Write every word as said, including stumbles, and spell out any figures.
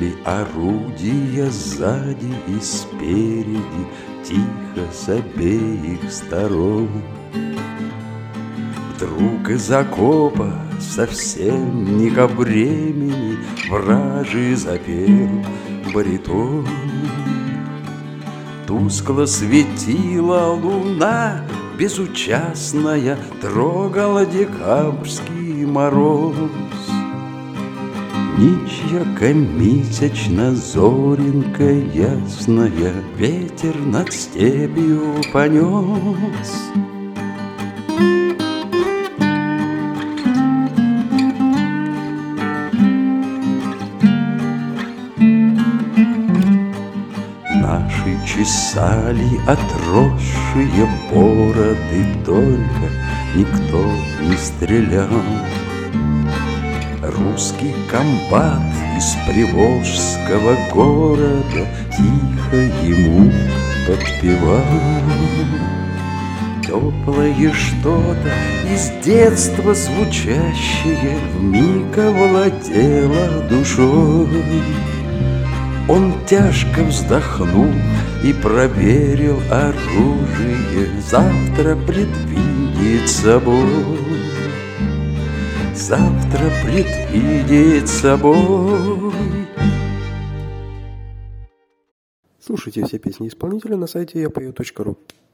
Гремели орудия сзади и спереди, тихо с обеих сторон. Вдруг из окопа совсем не ко времени вражий запел баритон. Тускло светила луна безучастная, трогала декабрьский мороз. Ничья месячно зоренька ясная ветер над степью понес. Наши чесали отросшие бороды, только никто не стрелял. Русский комбат из приволжского города тихо ему подпевал. Теплое что-то из детства звучащее вмиг овладело душой. Он тяжко вздохнул и проверил оружие, завтра предвидит собой. Завтра предвидит собой. Слушайте все песни исполнителя на сайте я пою точка ру.